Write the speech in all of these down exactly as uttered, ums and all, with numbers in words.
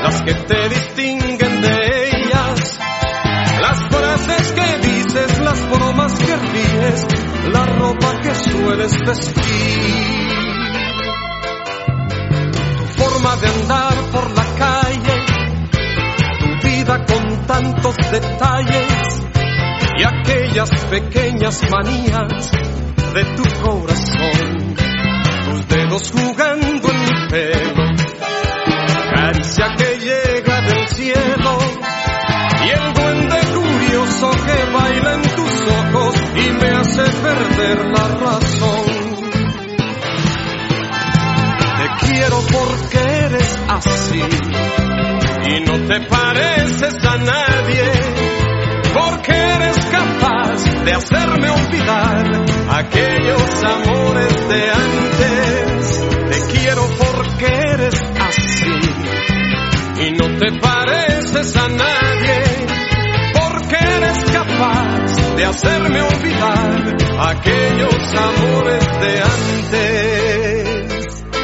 las que te distinguen de ellas, las frases que dices, las bromas que ríes, la ropa que sueles vestir, tu forma de andar por la calle, tu vida con tantos detalles y aquellas pequeñas manías de tu corazón, tus dedos jugando en mi pelo, caricia que llega del cielo y el duende curioso que baila en tus ojos y me hace perder la razón. Te quiero porque eres así y no te pareces a nadie, porque eres capaz de hacerme olvidar aquellos amores de antes. Te quiero porque eres así y no te pareces a nadie, porque eres capaz de hacerme olvidar aquellos amores de antes.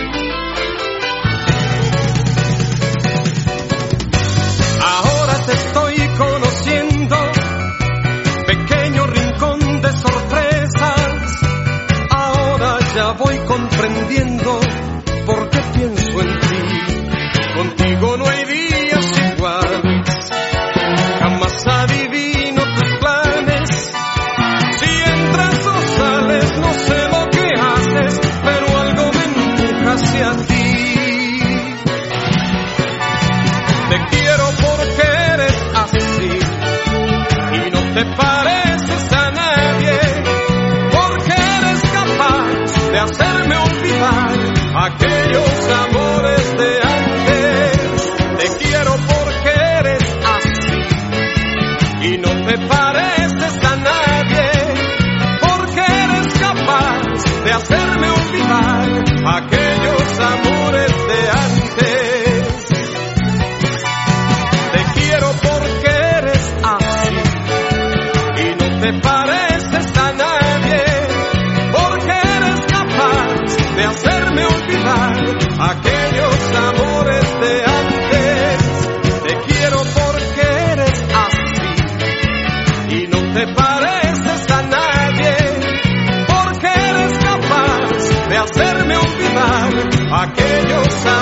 Ahora te estoy conociendo, pequeño rincón de sorpresas, ahora ya voy comprendiendo por qué pienso en ti. Contigo no hay días iguales, jamás adivino tus planes. Si entras o sales, no sé lo que haces, pero algo me empuja hacia ti. Te quiero porque eres así y no te pareces a nadie, porque eres capaz de hacerme olvidar aquellos amores de antes. Te quiero porque eres así y no te pareces a nadie, porque eres capaz de hacerme olvidar aquellos amores de antes. Te quiero porque eres así y no te pareces a nadie, porque eres capaz de hacerme olvidar aquellos amores de antes. Te quiero porque eres así y no te pareces a nadie, porque eres capaz de hacerme olvidar aquellos amores